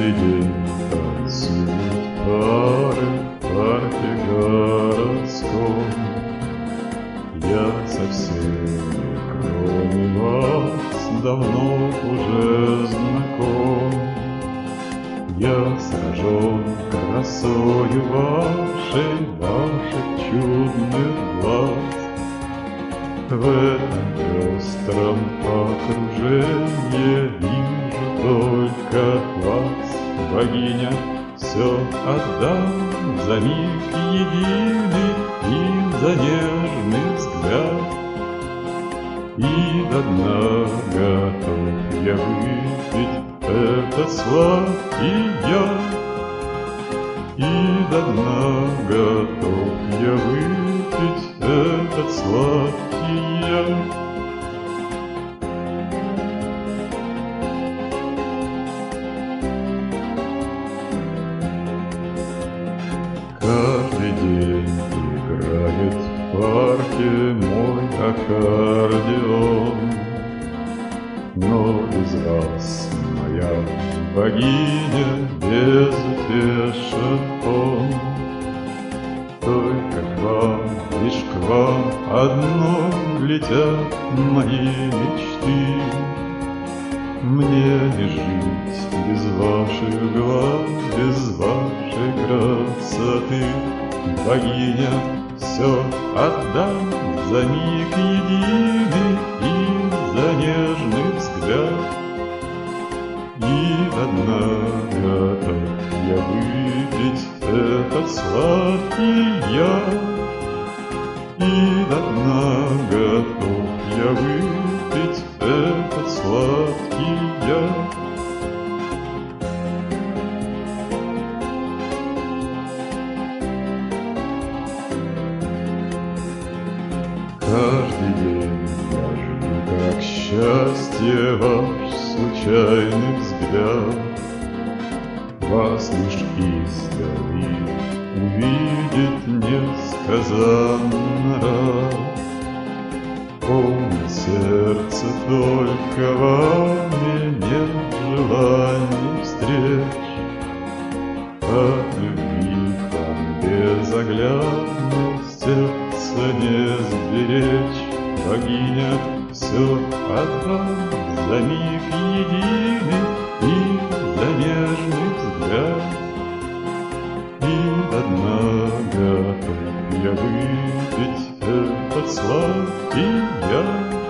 Каждый день танцуют пары в парке городском. Я со всеми, кроме вас, давно уже знаком. Я сражен красою ваших чудных глаз. В этом пестром окружении вижу только вас, богиня. Все отдам за миг единый и за нежный взгляд. И до дна готов я выпить этот сладкий яд. И до дна готов я выпить этот сладкий яд. Каждый день играет в парке мой аккордеон, но без вас, моя богиня, безутешен он. Только к вам, лишь к вам одной летят мои мечты. Мне не жить без ваших глаз, без вашей красоты. Богиня, все отдам за миг единый и за нежный взгляд. И до дна готов я выпить этот сладкий яд. И до дна готов я выпить этот сладкий яд. Каждый день я жду, как счастье, ваш случайный взгляд. Вас лишь издали увидеть несказанно рад. Полно сердце только вами, нет желаний встреч. От любви к вам безоглядно сердце не сберечь. Богиня, все отдам за миг единый и за нежный взгляд. И до дна готов я выпить этот сладкий яд.